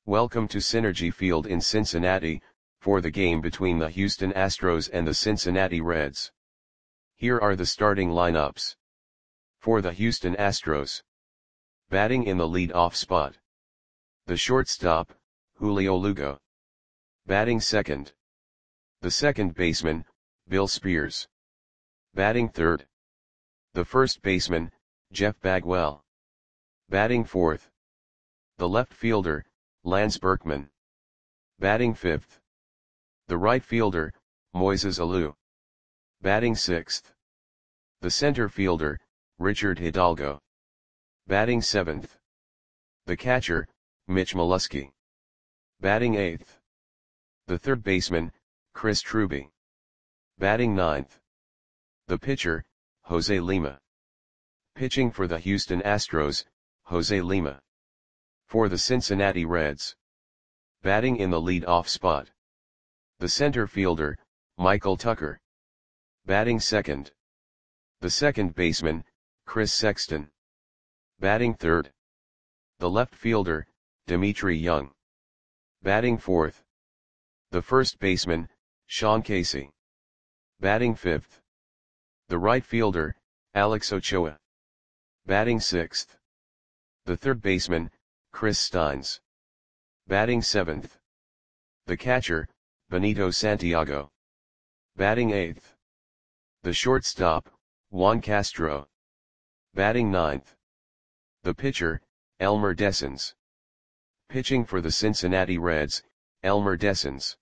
Welcome to Synergy Field in Cincinnati, for the game between the Houston Astros and the Cincinnati Reds. Here are the starting lineups. For the Houston Astros. Batting in the lead-off spot. The shortstop, Julio Lugo. Batting second. The second baseman, Bill Spears. Batting third. The first baseman, Jeff Bagwell. Batting fourth. The left fielder, Lance Berkman. Batting fifth. The right fielder, Moises Alou. Batting sixth. The center fielder, Richard Hidalgo. Batting seventh. The catcher, Mitch Molesky. Batting eighth. The third baseman, Chris Truby. Batting ninth. The pitcher, Jose Lima. Pitching for the Houston Astros, Jose Lima. For the Cincinnati Reds. Batting in the lead-off spot. The center fielder, Michael Tucker. Batting second. The second baseman, Chris Sexton. Batting third. The left fielder, Dimitri Young. Batting fourth. The first baseman, Sean Casey. Batting fifth. The right fielder, Alex Ochoa. Batting sixth. The third baseman, Chris Steins. Batting seventh. The catcher, Benito Santiago. Batting eighth. The shortstop, Juan Castro. Batting ninth. The pitcher, Elmer Dessens. Pitching for the Cincinnati Reds, Elmer Dessens.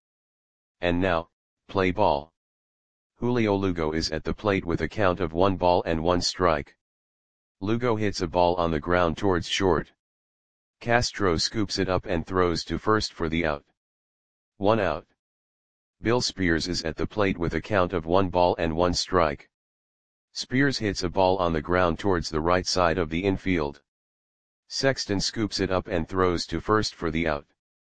And now, play ball. Julio Lugo is at the plate with a count of 1 strike. Lugo hits a ball on the ground towards short. Castro scoops it up and throws to first for the out. 1 out. Bill Spears is at the plate with a count of 1 strike. Spears hits a ball on the ground towards the right side of the infield. Sexton scoops it up and throws to first for the out.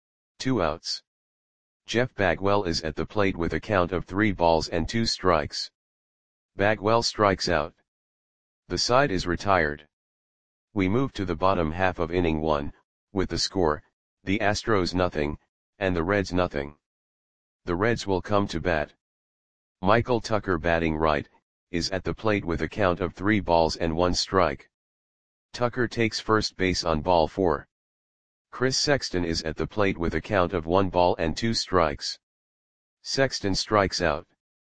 2 outs. Jeff Bagwell is at the plate with a count of 3 strikes. Bagwell strikes out. The side is retired. We move to the bottom half of inning 1, with the score, the Astros nothing, and the Reds nothing. The Reds will come to bat. Michael Tucker batting right, is at the plate with a count of 3 strike. Tucker takes first base on ball 4. Chris Sexton is at the plate with a count of 1 strikes. Sexton strikes out.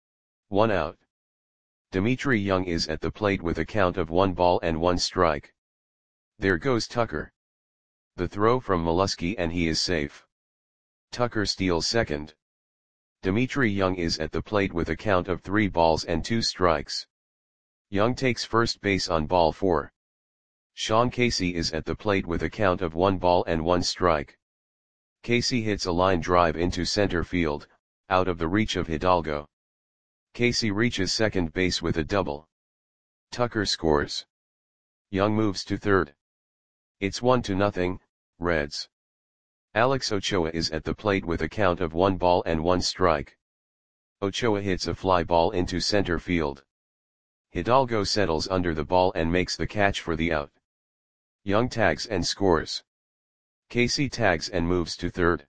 1 out. Dimitri Young is at the plate with a count of 1 strike. There goes Tucker. The throw from Molesky and he is safe. Tucker steals second. Dimitri Young is at the plate with a count of 3 strikes. Young takes first base on ball 4. Sean Casey is at the plate with a count of 1 strike. Casey hits a line drive into center field, out of the reach of Hidalgo. Casey reaches second base with a double. Tucker scores. Young moves to third. It's 1-0, Reds. Alex Ochoa is at the plate with a count of 1 strike. Ochoa hits a fly ball into center field. Hidalgo settles under the ball and makes the catch for the out. Young tags and scores. Casey tags and moves to third.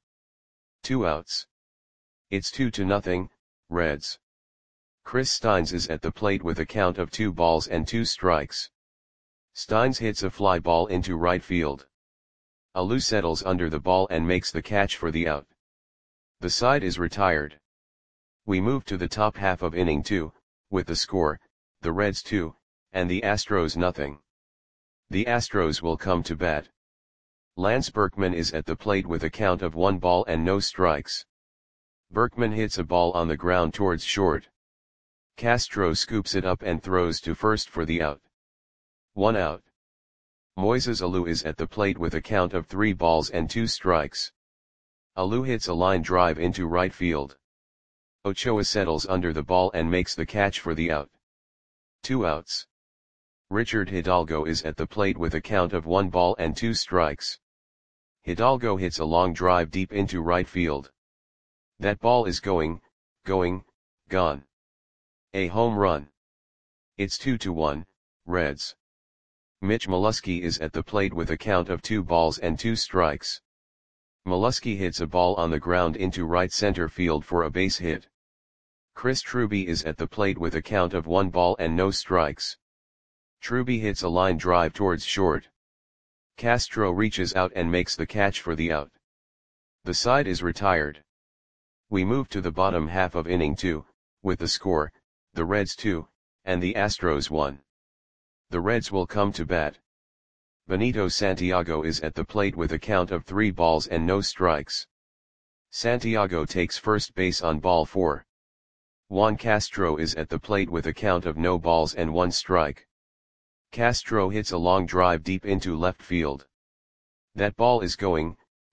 2 outs. It's 2-0, Reds. Chris Steins is at the plate with a count of 2 strikes. Steins hits a fly ball into right field. Alou settles under the ball and makes the catch for the out. The side is retired. We move to the top half of inning 2, with the score, the Reds 2, and the Astros nothing. The Astros will come to bat. Lance Berkman is at the plate with a count of 1 strikes. Berkman hits a ball on the ground towards short. Castro scoops it up and throws to first for the out. 1 out. Moises Alou is at the plate with a count of 3 strikes. Alou hits a line drive into right field. Ochoa settles under the ball and makes the catch for the out. 2 outs. Richard Hidalgo is at the plate with a count of 1 strikes. Hidalgo hits a long drive deep into right field. That ball is gone. A home run. It's 2-1, Reds. Mitch Molesky is at the plate with a count of 2 strikes. Molesky hits a ball on the ground into right center field for a base hit. Chris Truby is at the plate with a count of 1 ball and no strikes. Truby hits a line drive towards short. Castro reaches out and makes the catch for the out. The side is retired. We move to the bottom half of inning 2, with the score, the Reds 2, and the Astros 1. The Reds will come to bat. Benito Santiago is at the plate with a count of 3 balls and no strikes. Santiago takes first base on ball 4. Juan Castro is at the plate with a count of no balls and 1 strike. Castro hits a long drive deep into left field. That ball is going,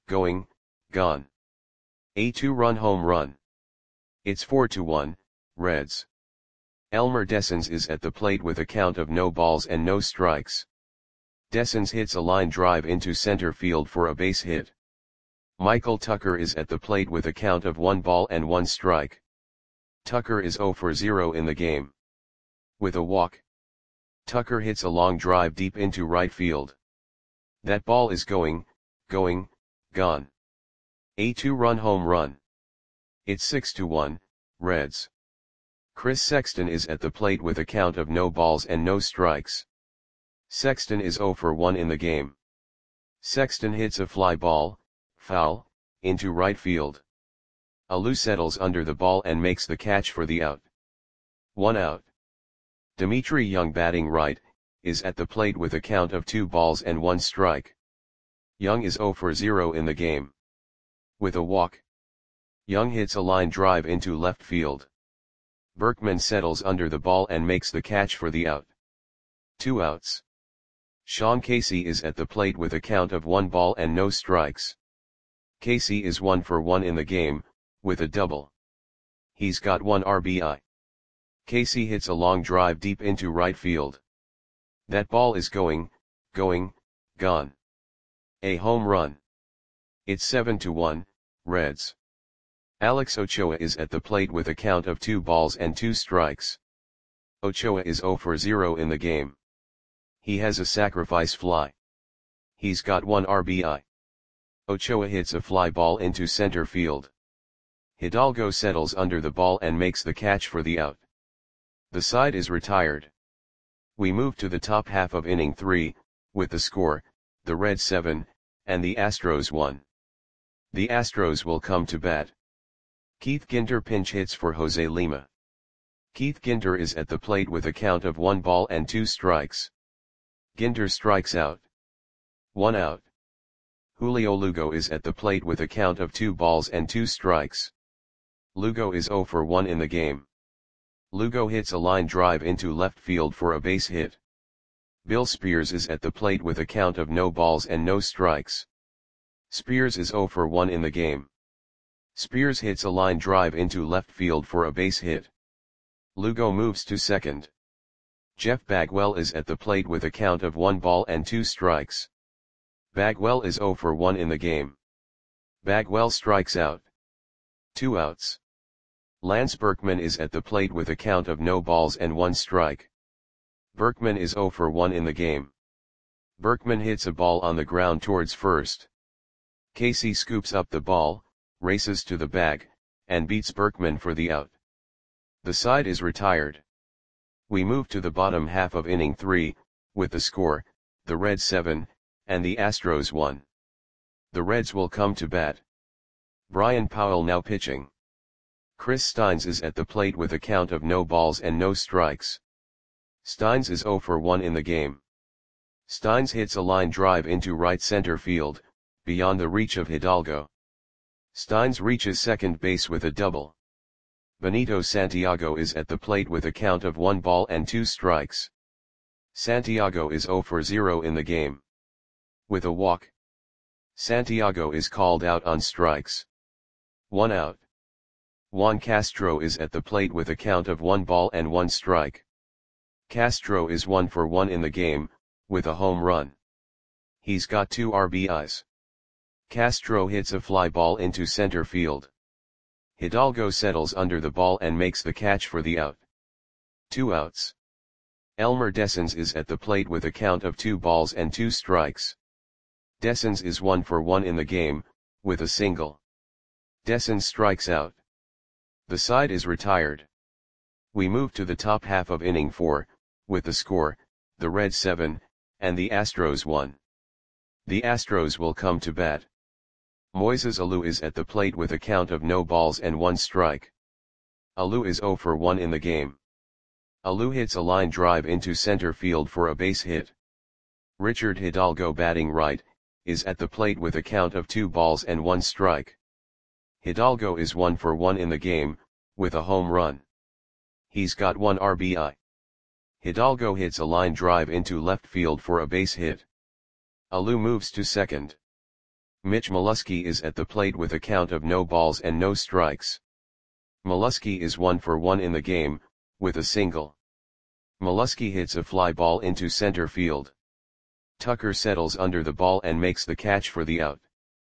gone. A 2-run home run. It's 4-1, Reds. Elmer Dessens is at the plate with a count of no balls and no strikes. Dessens hits a line drive into center field for a base hit. Michael Tucker is at the plate with a count of 1 ball and 1 strike. Tucker is 0 for 0 in the game. With a walk, Tucker hits a long drive deep into right field. That ball is going, gone. A 2-run home run. It's 6-1, Reds. Chris Sexton is at the plate with a count of no balls and no strikes. Sexton is 0 for 1 in the game. Sexton hits a fly ball, foul, into right field. Alou settles under the ball and makes the catch for the out. 1 out. Dimitri Young, batting right, is at the plate with a count of 2 balls and 1 strike. Young is 0 for 0 in the game. With a walk, Young hits a line drive into left field. Berkman settles under the ball and makes the catch for the out. 2 outs. Sean Casey is at the plate with a count of 1 ball and no strikes. Casey is 1 for 1 in the game, with a double. He's got 1 RBI. Casey hits a long drive deep into right field. That ball is going, gone. A home run. It's 7-1, Reds. Alex Ochoa is at the plate with a count of 2 balls and 2 strikes. Ochoa is 0 for 0 in the game. He has a sacrifice fly. He's got 1 RBI. Ochoa hits a fly ball into center field. Hidalgo settles under the ball and makes the catch for the out. The side is retired. We move to the top half of inning 3, with the score, the Reds 7, and the Astros 1. The Astros will come to bat. Keith Ginter pinch hits for Jose Lima. Keith Ginter is at the plate with a count of 1 ball and 2 strikes. Ginter strikes out. 1 out. Julio Lugo is at the plate with a count of 2 balls and 2 strikes. Lugo is 0 for 1 in the game. Lugo hits a line drive into left field for a base hit. Bill Spears is at the plate with a count of no balls and no strikes. Spears is 0 for 1 in the game. Spears hits a line drive into left field for a base hit. Lugo moves to second. Jeff Bagwell is at the plate with a count of 1 ball and 2 strikes. Bagwell is 0 for 1 in the game. Bagwell strikes out. 2 outs. Lance Berkman is at the plate with a count of no balls and 1 strike. Berkman is 0 for 1 in the game. Berkman hits a ball on the ground towards first. Casey scoops up the ball, races to the bag, and beats Berkman for the out. The side is retired. We move to the bottom half of inning 3, with the score, the Reds 7, and the Astros 1. The Reds will come to bat. Brian Powell now pitching. Chris Steins is at the plate with a count of no balls and no strikes. Steins is 0 for 1 in the game. Steins hits a line drive into right center field, beyond the reach of Hidalgo. Steins reaches second base with a double. Benito Santiago is at the plate with a count of 1 ball and 2 strikes. Santiago is 0 for 0 in the game. With a walk, Santiago is called out on strikes. 1 out. Juan Castro is at the plate with a count of 1 ball and 1 strike. Castro is 1 for 1 in the game, with a home run. He's got 2 RBIs. Castro hits a fly ball into center field. Hidalgo settles under the ball and makes the catch for the out. 2 outs. Elmer Dessens is at the plate with a count of 2 balls and 2 strikes. Dessens is 1 for 1 in the game, with a single. Dessen strikes out. The side is retired. We move to the top half of inning 4, with the score, the Reds 7, and the Astros 1. The Astros will come to bat. Moises Alou is at the plate with a count of no balls and 1 strike. Alou is 0 for 1 in the game. Alou hits a line drive into center field for a base hit. Richard Hidalgo, batting right, is at the plate with a count of 2 balls and 1 strike. Hidalgo is 1 for 1 in the game, with a home run. He's got 1 RBI. Hidalgo hits a line drive into left field for a base hit. Alou moves to second. Mitch Molesky is at the plate with a count of no balls and no strikes. Molesky is 1 for 1 in the game, with a single. Molesky hits a fly ball into center field. Tucker settles under the ball and makes the catch for the out.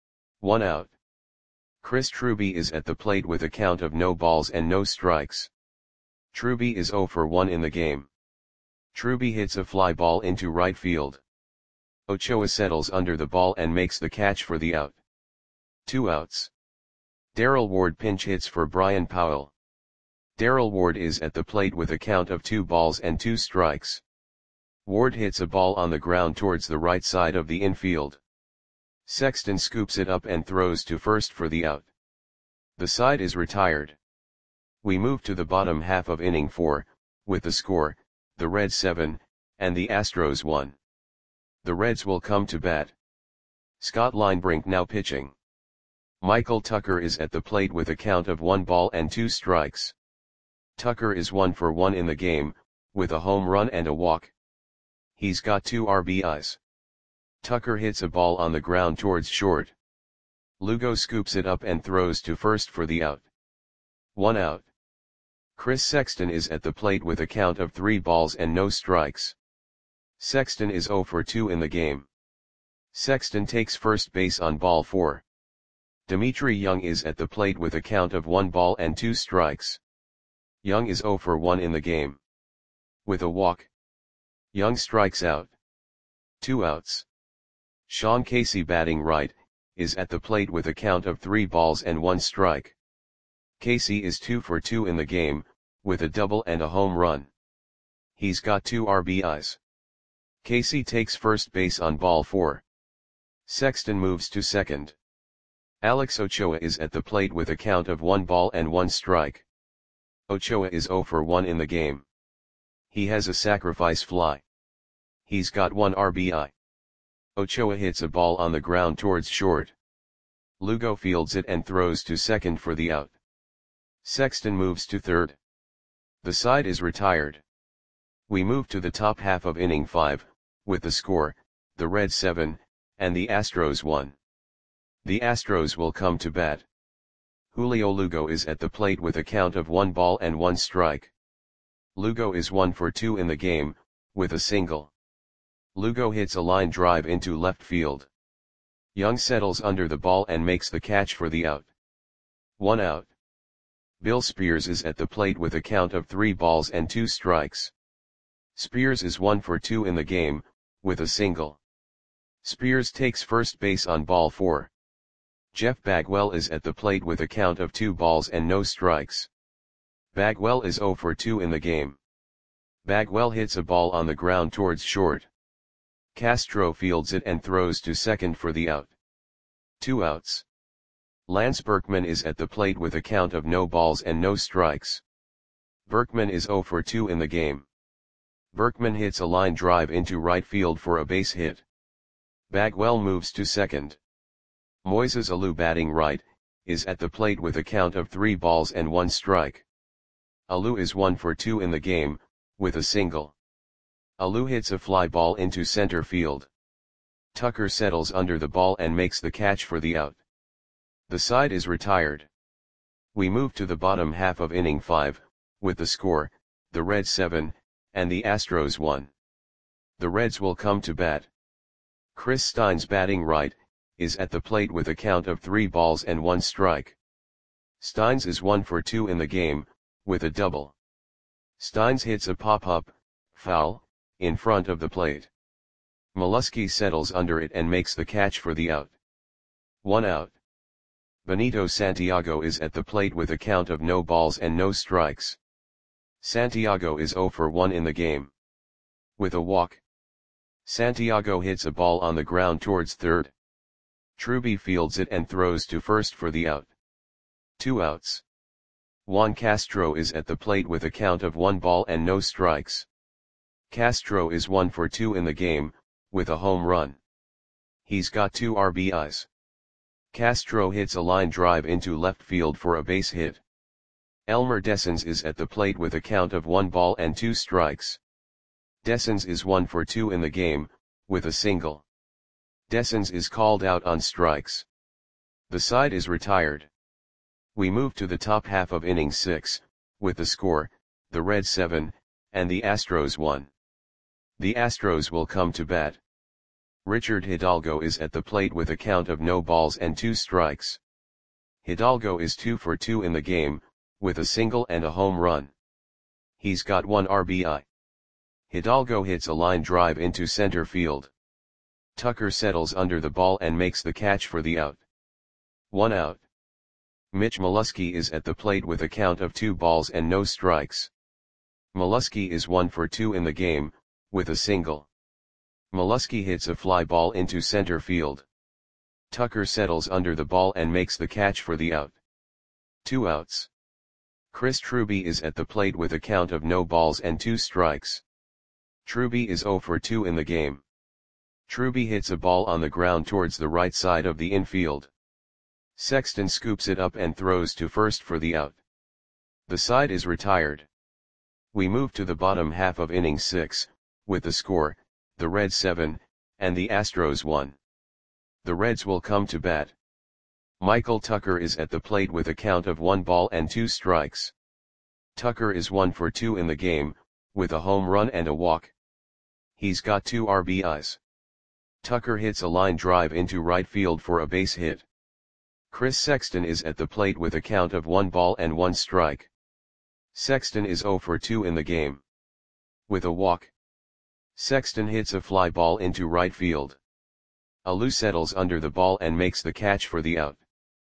1 out. Chris Truby is at the plate with a count of no balls and no strikes. Truby is 0 for 1 in the game. Truby hits a fly ball into right field. Ochoa settles under the ball and makes the catch for the out. 2 outs. Darrell Ward pinch hits for Brian Powell. Darrell Ward is at the plate with a count of 2 balls and 2 strikes. Ward hits a ball on the ground towards the right side of the infield. Sexton scoops it up and throws to first for the out. The side is retired. We move to the bottom half of inning 4, with the score, the Reds 7, and the Astros 1. The Reds will come to bat. Scott Linebrink now pitching. Michael Tucker is at the plate with a count of 1 ball and 2 strikes. Tucker is 1 for 1 in the game, with a home run and a walk. He's got 2 RBIs. Tucker hits a ball on the ground towards short. Lugo scoops it up and throws to first for the out. 1 out. Chris Sexton is at the plate with a count of 3 balls and no strikes. Sexton is 0 for 2 in the game. Sexton takes first base on ball 4. Dimitri Young is at the plate with a count of 1 ball and 2 strikes. Young is 0 for 1 in the game. With a walk, Young strikes out. 2 outs. Sean Casey, batting right, is at the plate with a count of 3 balls and 1 strike. Casey is 2 for 2 in the game, with a double and a home run. He's got 2 RBIs. Casey takes first base on ball 4. Sexton moves to second. Alex Ochoa is at the plate with a count of 1 ball and 1 strike. Ochoa is 0 for 1 in the game. He has a sacrifice fly. He's got 1 RBI. Ochoa hits a ball on the ground towards short. Lugo fields it and throws to second for the out. Sexton moves to third. The side is retired. We move to the top half of inning 5, with the score, the Reds 7, and the Astros 1. The Astros will come to bat. Julio Lugo is at the plate with a count of 1 ball and 1 strike. Lugo is 1 for 2 in the game, with a single. Lugo hits a line drive into left field. Young settles under the ball and makes the catch for the out. 1 out. Bill Spears is at the plate with a count of 3 balls and 2 strikes. Spears is 1 for 2 in the game, with a single. Spears takes first base on ball 4. Jeff Bagwell is at the plate with a count of 2 balls and no strikes. Bagwell is 0 for 2 in the game. Bagwell hits a ball on the ground towards short. Castro fields it and throws to second for the out. 2 outs. Lance Berkman is at the plate with a count of no balls and no strikes. Berkman is 0 for 2 in the game. Berkman hits a line drive into right field for a base hit. Bagwell moves to second. Moises Alou, batting right, is at the plate with a count of 3 balls and 1 strike. Alou is 1 for 2 in the game, with a single. Alou hits a fly ball into center field. Tucker settles under the ball and makes the catch for the out. The side is retired. We move to the bottom half of inning 5, with the score, the Reds 7, and the Astros 1. The Reds will come to bat. Chris Steins, batting right, is at the plate with a count of 3 balls and 1 strike. Steins is 1 for 2 in the game, with a double. Steins hits a pop-up, foul, in front of the plate. Molesky settles under it and makes the catch for the out. 1 out. Benito Santiago is at the plate with a count of no balls and no strikes. Santiago is 0 for 1 in the game. With a walk, Santiago hits a ball on the ground towards third. Truby fields it and throws to first for the out. 2 outs. Juan Castro is at the plate with a count of 1 ball and no strikes. Castro is 1 for 2 in the game, with a home run. He's got 2 RBIs. Castro hits a line drive into left field for a base hit. Elmer Dessens is at the plate with a count of 1 ball and 2 strikes. Dessens is 1 for 2 in the game, with a single. Dessens is called out on strikes. The side is retired. We move to the top half of inning 6, with the score, the Reds 7, and the Astros 1. The Astros will come to bat. Richard Hidalgo is at the plate with a count of no balls and 2 strikes. Hidalgo is 2 for 2 in the game, with a single and a home run. He's got 1 RBI. Hidalgo hits a line drive into center field. Tucker settles under the ball and makes the catch for the out. 1 out. Mitch Molesky is at the plate with a count of 2 balls and no strikes. Molesky is 1 for 2 in the game, with a single. Molesky hits a fly ball into center field. Tucker settles under the ball and makes the catch for the out. 2 outs. Chris Truby is at the plate with a count of no balls and 2 strikes. Truby is 0 for 2 in the game. Truby hits a ball on the ground towards the right side of the infield. Sexton scoops it up and throws to first for the out. The side is retired. We move to the bottom half of inning 6, with the score, the Reds 7, and the Astros 1. The Reds will come to bat. Michael Tucker is at the plate with a count of 1 ball and 2 strikes. Tucker is 1 for 2 in the game, with a home run and a walk. He's got 2 RBIs. Tucker hits a line drive into right field for a base hit. Chris Sexton is at the plate with a count of 1 ball and 1 strike. Sexton is 0 for 2 in the game. With a walk, Sexton hits a fly ball into right field. Alou settles under the ball and makes the catch for the out.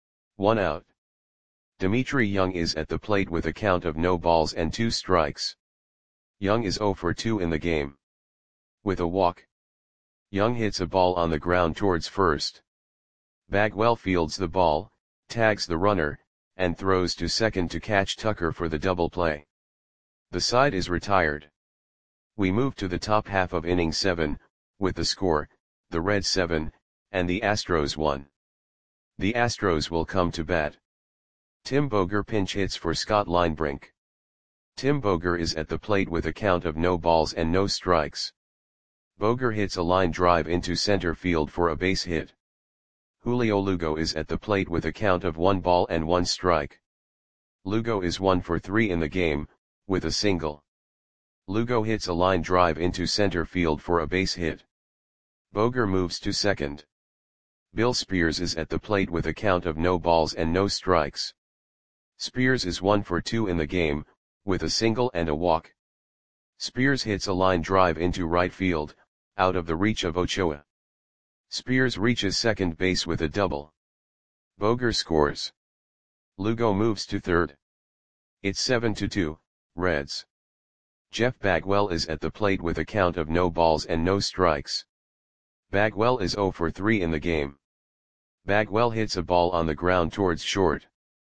1 out. Dimitri Young is at the plate with a count of no balls and 2 strikes. Young is 0 for 2 in the game. With a walk, Young hits a ball on the ground towards first. Bagwell fields the ball, tags the runner, and throws to second to catch Tucker for the double play. The side is retired. We move to the top half of inning 7, with the score, the Reds 7, and the Astros 1. The Astros will come to bat. Tim Boger pinch hits for Scott Linebrink. Tim Boger is at the plate with a count of no balls and no strikes. Boger hits a line drive into center field for a base hit. Julio Lugo is at the plate with a count of 1 ball and 1 strike. Lugo is 1 for 3 in the game, with a single. Lugo hits a line drive into center field for a base hit. Boger moves to second. Bill Spears is at the plate with a count of no balls and no strikes. Spears is 1 for 2 in the game, with a single and a walk. Spears hits a line drive into right field, out of the reach of Ochoa. Spears reaches second base with a double. Boger scores. Lugo moves to third. It's 7-2, Reds. Jeff Bagwell is at the plate with a count of no balls and no strikes. Bagwell is 0 for 3 in the game. Bagwell hits a ball on the ground towards short.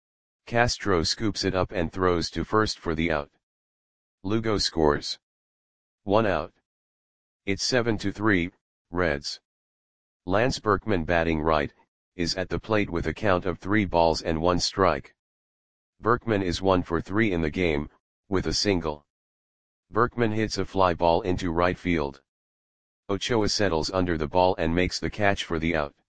Castro scoops it up and throws to first for the out. Lugo scores. 1 out. It's 7-3, Reds. Lance Berkman, batting right, is at the plate with a count of 3 balls and 1 strike. Berkman is 1 for 3 in the game, with a single. Berkman hits a fly ball into right field. Ochoa settles under the ball and makes the catch for the out.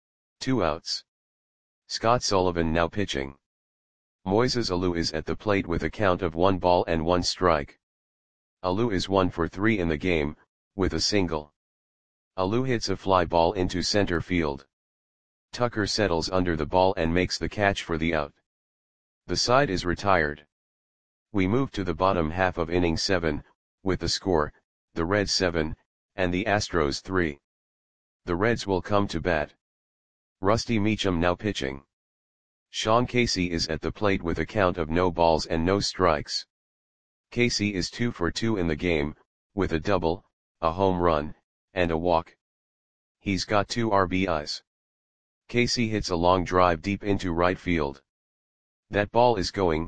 2 outs. Scott Sullivan now pitching. Moises Alou is at the plate with a count of 1 ball and 1 strike. Alou is 1 for 3 in the game, with a single. Alou hits a fly ball into center field. Tucker settles under the ball and makes the catch for the out. The side is retired. We move to the bottom half of inning 7, with the score, the Reds 7, and the Astros 3. The Reds will come to bat. Rusty Meacham now pitching. Sean Casey is at the plate with a count of no balls and no strikes. Casey is 2 for 2 in the game, with a double, a home run, and a walk. He's got 2 RBIs. Casey hits a long drive deep into right field. That ball is going,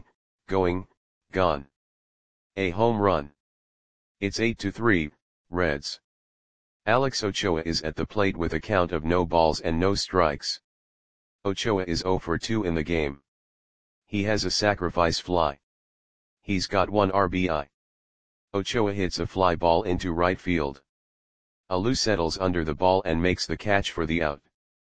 gone. A home run. It's 8-3, Reds. Alex Ochoa is at the plate with a count of no balls and no strikes. Ochoa is 0 for 2 in the game. He has a sacrifice fly. He's got 1 RBI. Ochoa hits a fly ball into right field. Alou settles under the ball and makes the catch for the out.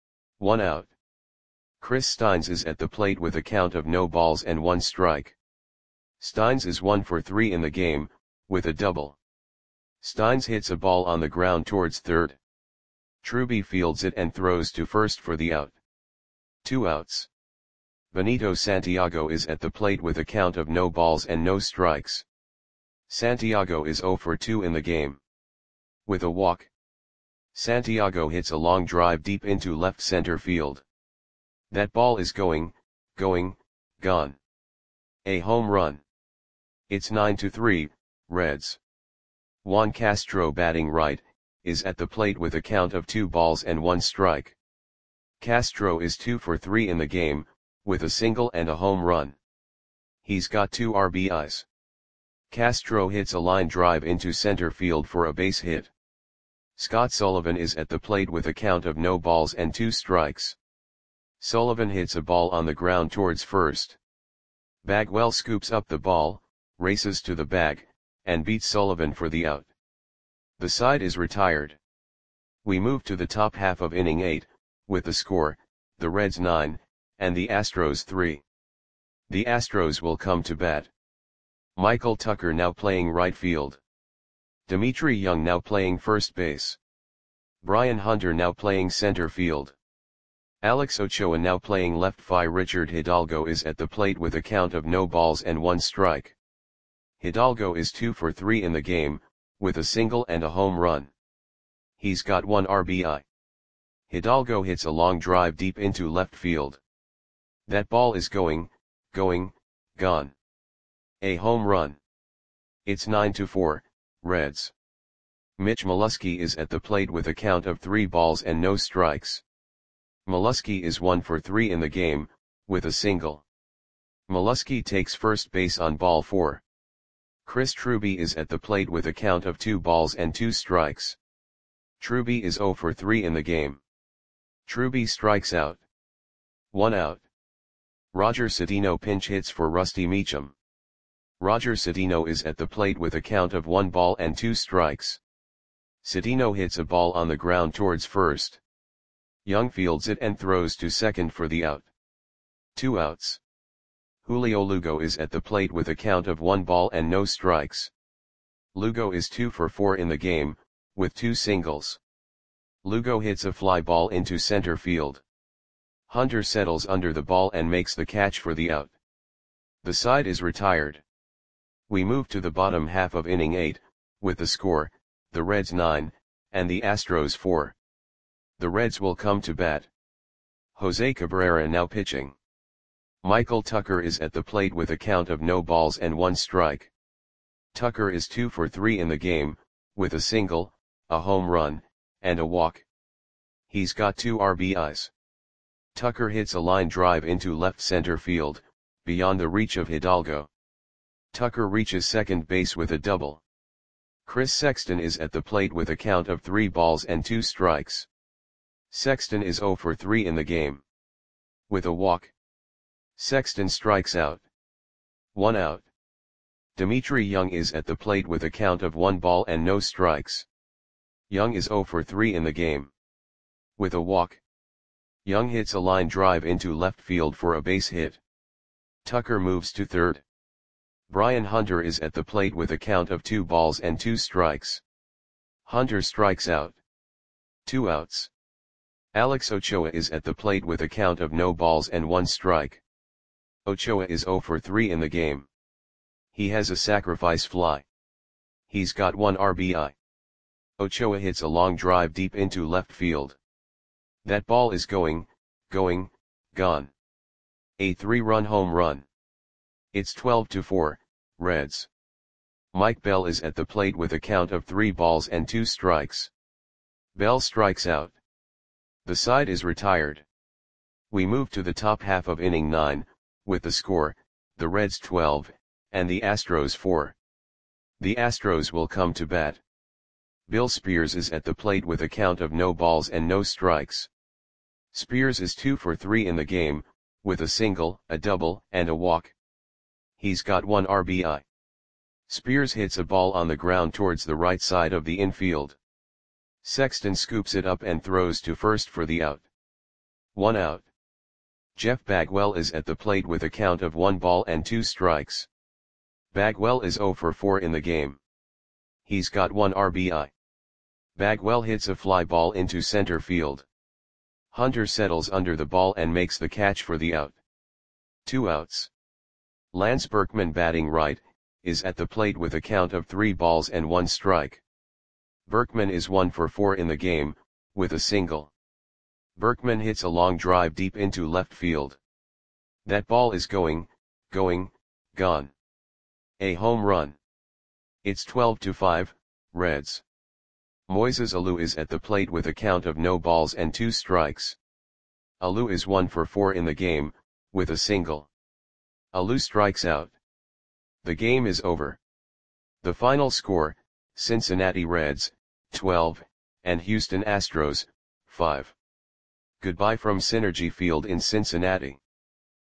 1 out. Chris Steins is at the plate with a count of no balls and 1 strike. Steins is 1 for 3 in the game, with a double. Steins hits a ball on the ground towards third. Truby fields it and throws to first for the out. 2 outs. Benito Santiago is at the plate with a count of no balls and no strikes. Santiago is 0 for 2 in the game. With a walk. Santiago hits a long drive deep into left center field. That ball is going, gone. A home run. It's 9-3, Reds. Juan Castro, batting right, is at the plate with a count of 2 balls and 1 strike. Castro is 2 for 3 in the game, with a single and a home run. He's got 2 RBIs. Castro hits a line drive into center field for a base hit. Scott Sullivan is at the plate with a count of no balls and 2 strikes. Sullivan hits a ball on the ground towards first. Bagwell scoops up the ball, races to the bag, and beats Sullivan for the out. The side is retired. We move to the top half of inning 8, with the score, the Reds 9, and the Astros 3. The Astros will come to bat. Michael Tucker now playing right field. Dimitri Young now playing first base. Brian Hunter now playing center field. Alex Ochoa now playing left field. Richard Hidalgo is at the plate with a count of no balls and 1 strike. Hidalgo is 2 for 3 in the game, with a single and a home run. He's got 1 RBI. Hidalgo hits a long drive deep into left field. That ball is going, gone. A home run. It's 9-4, Reds. Mitch Molesky is at the plate with a count of 3 balls and no strikes. Molesky is 1 for 3 in the game, with a single. Molesky takes first base on ball 4. Chris Truby is at the plate with a count of 2 balls and 2 strikes. Truby is 0 for 3 in the game. Truby strikes out. 1 out. Roger Cedeno pinch hits for Rusty Meacham. Roger Cedeno is at the plate with a count of 1 ball and 2 strikes. Cedeno hits a ball on the ground towards first. Young fields it and throws to second for the out. 2 outs. Julio Lugo is at the plate with a count of 1 ball and no strikes. Lugo is 2 for 4 in the game, with 2 singles. Lugo hits a fly ball into center field. Hunter settles under the ball and makes the catch for the out. The side is retired. We move to the bottom half of inning 8, with the score, the Reds 9, and the Astros 4. The Reds will come to bat. Jose Cabrera now pitching. Michael Tucker is at the plate with a count of no balls and 1 strike. Tucker is 2 for 3 in the game, with a single, a home run, and a walk. He's got 2 RBIs. Tucker hits a line drive into left center field, beyond the reach of Hidalgo. Tucker reaches second base with a double. Chris Sexton is at the plate with a count of 3 balls and 2 strikes. Sexton is 0 for 3 in the game. With a walk. Sexton strikes out. 1 out. Dimitri Young is at the plate with a count of 1 ball and no strikes. Young is 0 for 3 in the game. With a walk. Young hits a line drive into left field for a base hit. Tucker moves to third. Brian Hunter is at the plate with a count of 2 balls and 2 strikes. Hunter strikes out. 2 outs. Alex Ochoa is at the plate with a count of no balls and 1 strike. Ochoa is 0 for 3 in the game. He has a sacrifice fly. He's got 1 RBI. Ochoa hits a long drive deep into left field. That ball is going, gone. A 3-run home run. It's 12-4, Reds. Mike Bell is at the plate with a count of 3 balls and 2 strikes. Bell strikes out. The side is retired. We move to the top half of inning 9, with the score, the Reds 12, and the Astros 4. The Astros will come to bat. Bill Spears is at the plate with a count of no balls and no strikes. Spears is 2 for 3 in the game, with a single, a double, and a walk. He's got 1 RBI. Spears hits a ball on the ground towards the right side of the infield. Sexton scoops it up and throws to first for the out. 1 out. Jeff Bagwell is at the plate with a count of 1 ball and 2 strikes. Bagwell is 0 for 4 in the game. He's got 1 RBI. Bagwell hits a fly ball into center field. Hunter settles under the ball and makes the catch for the out. 2 outs. Lance Berkman, batting right, is at the plate with a count of 3 balls and 1 strike. Berkman is 1 for 4 in the game, with a single. Berkman hits a long drive deep into left field. That ball is gone. A home run. It's 12-5, Reds. Moises Alou is at the plate with a count of no balls and 2 strikes. Alou is 1 for 4 in the game, with a single. Alou strikes out. The game is over. The final score, Cincinnati Reds, 12, and Houston Astros, 5. Goodbye from Synergy Field in Cincinnati.